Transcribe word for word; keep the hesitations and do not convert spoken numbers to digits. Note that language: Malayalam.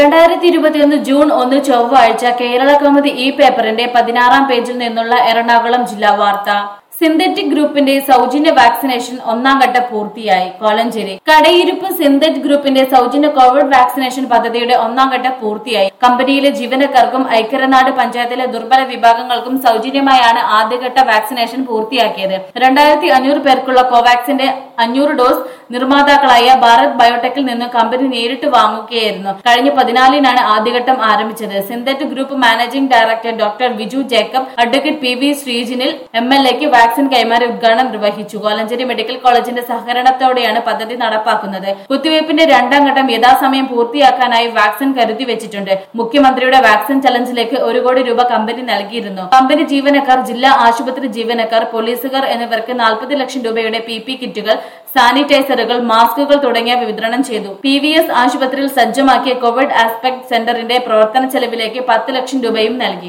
രണ്ടായിരത്തി ഇരുപത്തിയൊന്ന് ജൂൺ ഒന്ന് ചൊവ്വാഴ്ച കേരള കൗമുദി ഈ പേപ്പറിന്റെ പതിനാറാം പേജിൽ നിന്നുള്ള എറണാകുളം ജില്ലാ വാർത്ത. സിന്തറ്റിക് ഗ്രൂപ്പിന്റെ സൗജന്യ വാക്സിനേഷൻ ഒന്നാം ഘട്ട പൂർത്തിയായി. കോലഞ്ചേരി കടയിരുപ്പ് സിന്തറ്റ് ഗ്രൂപ്പിന്റെ സൗജന്യ കോവിഡ് വാക്സിനേഷൻ പദ്ധതിയുടെ ഒന്നാം ഘട്ട പൂർത്തിയായി. കമ്പനിയിലെ ജീവനക്കാർക്കും ഐക്യരനാട് പഞ്ചായത്തിലെ ദുർബല വിഭാഗങ്ങൾക്കും സൗജന്യമായാണ് ആദ്യഘട്ട വാക്സിനേഷൻ പൂർത്തിയാക്കിയത്. രണ്ടായിരത്തി അഞ്ഞൂറ് പേർക്കുള്ള കോവാക്സിന്റെ അഞ്ഞൂറ് ഡോസ് നിർമ്മാതാക്കളായ ഭാരത് ബയോടെക്കിൽ നിന്ന് കമ്പനി നേരിട്ട് വാങ്ങുകയായിരുന്നു. കഴിഞ്ഞ പതിനാലിനാണ് ആദ്യഘട്ടം ആരംഭിച്ചത്. Synthite group managing director doctor Viju Jacob advocate P V Sreenijin M L എക്ക് വാക്സിൻ കൈമാറി ഉദ്ഘാടനം നിർവഹിച്ചു. കോലഞ്ചേരി മെഡിക്കൽ കോളേജിന്റെ സഹകരണത്തോടെയാണ് പദ്ധതി നടപ്പാക്കുന്നത്. കുത്തിവയ്പിന്റെ രണ്ടാം ഘട്ടം യഥാസമയം പൂർത്തിയാക്കാനായി വാക്സിൻ കരുതി വെച്ചിട്ടുണ്ട്. മുഖ്യമന്ത്രിയുടെ വാക്സിൻ ചലഞ്ചിലേക്ക് ഒരു കോടി രൂപ കമ്പനി നൽകിയിരുന്നു. കമ്പനി ജീവനക്കാർ, ജില്ലാ ആശുപത്രി ജീവനക്കാർ, പോലീസുകാർ എന്നിവർക്ക് നാൽപ്പത് ലക്ഷം രൂപയുടെ പി പി കിറ്റുകൾ, സാനിറ്റൈസറുകൾ, മാസ്കുകൾ തുടങ്ങിയവ വിതരണം ചെയ്തു. പി വി എസ് ആശുപത്രിയിൽ സജ്ജമാക്കിയ കോവിഡ് ആസ്പെക്ട് സെന്ററിന്റെ പ്രവർത്തന ചെലവിലേക്ക് പത്ത് ലക്ഷം രൂപയും നൽകി.